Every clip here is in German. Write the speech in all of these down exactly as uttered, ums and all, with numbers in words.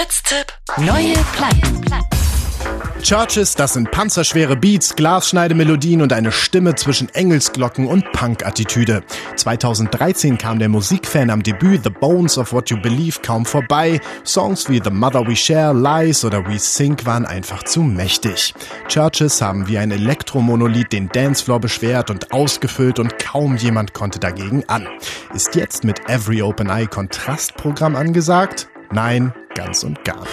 Hits-Tipp. Neue Platten. Churches, das sind panzerschwere Beats, Glasschneidemelodien und eine Stimme zwischen Engelsglocken und Punk-Attitüde. zweitausenddreizehn kam der Musikfan am Debüt The Bones of What You Believe kaum vorbei. Songs wie The Mother We Share, Lies oder We Think waren einfach zu mächtig. Churches haben wie ein Elektromonolith den Dancefloor beschwert und ausgefüllt und kaum jemand konnte dagegen an. Ist jetzt mit Every Open Eye Kontrastprogramm angesagt? Nein, ganz und gar nicht.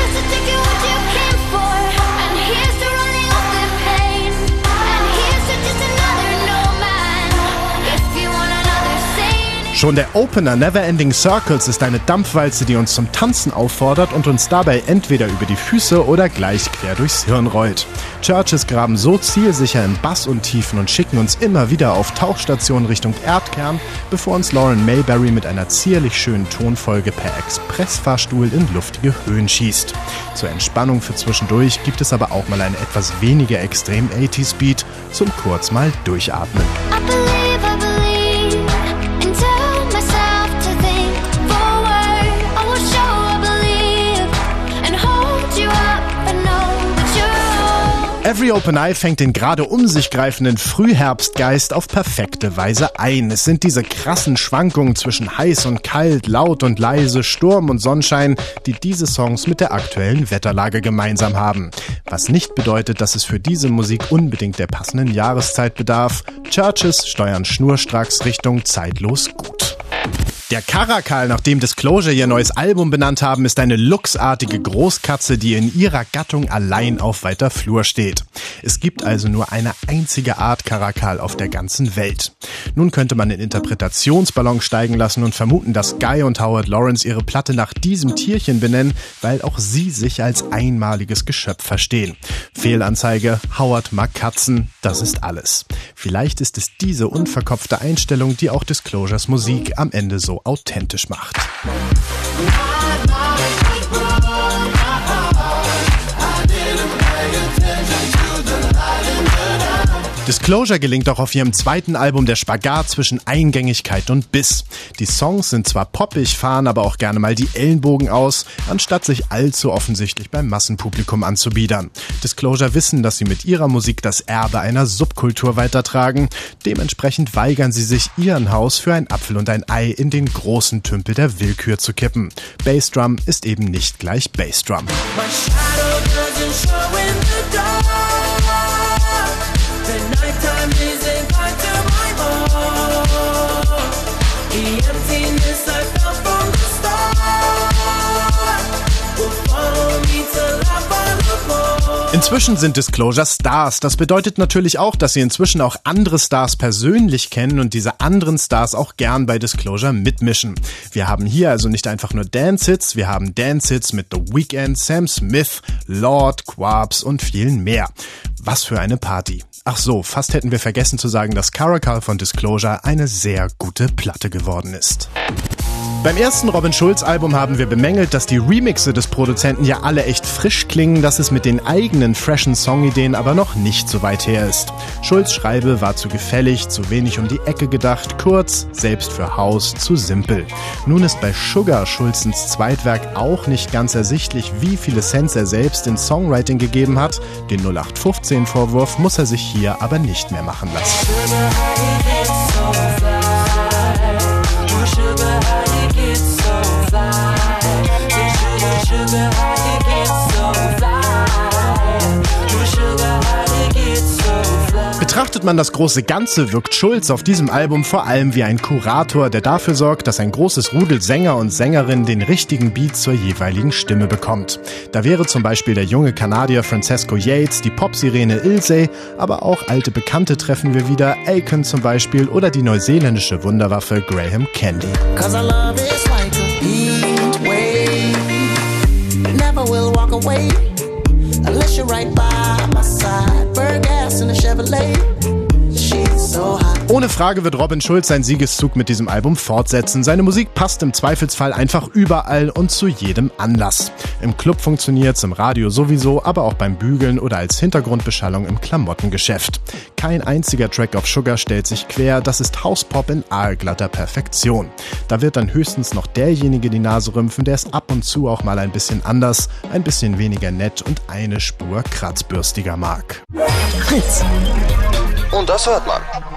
Schon der Opener Neverending Circles ist eine Dampfwalze, die uns zum Tanzen auffordert und uns dabei entweder über die Füße oder gleich quer durchs Hirn rollt. Churches graben so zielsicher in Bassuntiefen und schicken uns immer wieder auf Tauchstationen Richtung Erdkern, bevor uns Lauren Mayberry mit einer zierlich schönen Tonfolge per Expressfahrstuhl in luftige Höhen schießt. Zur Entspannung für zwischendurch gibt es aber auch mal einen etwas weniger extrem achtziger Beat zum kurz mal durchatmen. Every Open Eye fängt den gerade um sich greifenden Frühherbstgeist auf perfekte Weise ein. Es sind diese krassen Schwankungen zwischen heiß und kalt, laut und leise, Sturm und Sonnenschein, die diese Songs mit der aktuellen Wetterlage gemeinsam haben. Was nicht bedeutet, dass es für diese Musik unbedingt der passenden Jahreszeit bedarf. Churches steuern schnurstracks Richtung zeitlos gut. Der Caracal, nach dem Disclosure ihr neues Album benannt haben, ist eine luchsartige Großkatze, die in ihrer Gattung allein auf weiter Flur steht. Es gibt also nur eine einzige Art Caracal auf der ganzen Welt. Nun könnte man den Interpretationsballon steigen lassen und vermuten, dass Guy und Howard Lawrence ihre Platte nach diesem Tierchen benennen, weil auch sie sich als einmaliges Geschöpf verstehen. Fehlanzeige, Howard mag Katzen, das ist alles. Vielleicht ist es diese unverkopfte Einstellung, die auch Disclosures Musik am Ende so authentisch macht. Disclosure gelingt auch auf ihrem zweiten Album der Spagat zwischen Eingängigkeit und Biss. Die Songs sind zwar poppig, fahren aber auch gerne mal die Ellenbogen aus, anstatt sich allzu offensichtlich beim Massenpublikum anzubiedern. Disclosure wissen, dass sie mit ihrer Musik das Erbe einer Subkultur weitertragen. Dementsprechend weigern sie sich, ihren Haus für ein Apfel und ein Ei in den großen Tümpel der Willkür zu kippen. Bassdrum ist eben nicht gleich Bassdrum. Inzwischen sind Disclosure Stars. Das bedeutet natürlich auch, dass sie inzwischen auch andere Stars persönlich kennen und diese anderen Stars auch gern bei Disclosure mitmischen. Wir haben hier also nicht einfach nur Dance-Hits, wir haben Dance-Hits mit The Weeknd, Sam Smith, Lord, Quabs und vielen mehr. Was für eine Party. Ach so, fast hätten wir vergessen zu sagen, dass Caracal von Disclosure eine sehr gute Platte geworden ist. Beim ersten Robin Schulz Album haben wir bemängelt, dass die Remixe des Produzenten ja alle echt frisch klingen, dass es mit den eigenen freshen Songideen aber noch nicht so weit her ist. Schulz' Schreibe war zu gefällig, zu wenig um die Ecke gedacht, kurz, selbst für Haus zu simpel. Nun ist bei Sugar Schulzens Zweitwerk auch nicht ganz ersichtlich, wie viele Cents er selbst in Songwriting gegeben hat. Den null acht fünfzehn Vorwurf muss er sich hier aber nicht mehr machen lassen. Betrachtet man das große Ganze, wirkt Schulz auf diesem Album vor allem wie ein Kurator, der dafür sorgt, dass ein großes Rudel Sänger und Sängerinnen den richtigen Beat zur jeweiligen Stimme bekommt. Da wäre zum Beispiel der junge Kanadier Francesco Yates, die Popsirene Ilse, aber auch alte Bekannte treffen wir wieder, Akon zum Beispiel oder die neuseeländische Wunderwaffe Graham Candy. Ohne Frage wird Robin Schulz seinen Siegeszug mit diesem Album fortsetzen. Seine Musik passt im Zweifelsfall einfach überall und zu jedem Anlass. Im Club funktioniert's, im Radio sowieso, aber auch beim Bügeln oder als Hintergrundbeschallung im Klamottengeschäft. Kein einziger Track auf Sugar stellt sich quer, das ist Hauspop in aalglatter Perfektion. Da wird dann höchstens noch derjenige die Nase rümpfen, der es ab und zu auch mal ein bisschen anders, ein bisschen weniger nett und eine Spur kratzbürstiger mag. Fritz. Und das hört man.